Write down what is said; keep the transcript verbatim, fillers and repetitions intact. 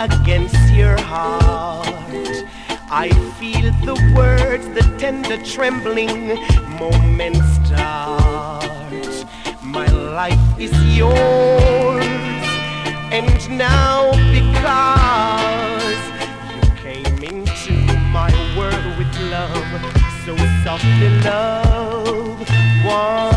against your heart. I feel the words, the tender trembling moment start. My life is yours, and now because you came into my world with love, so softly love, one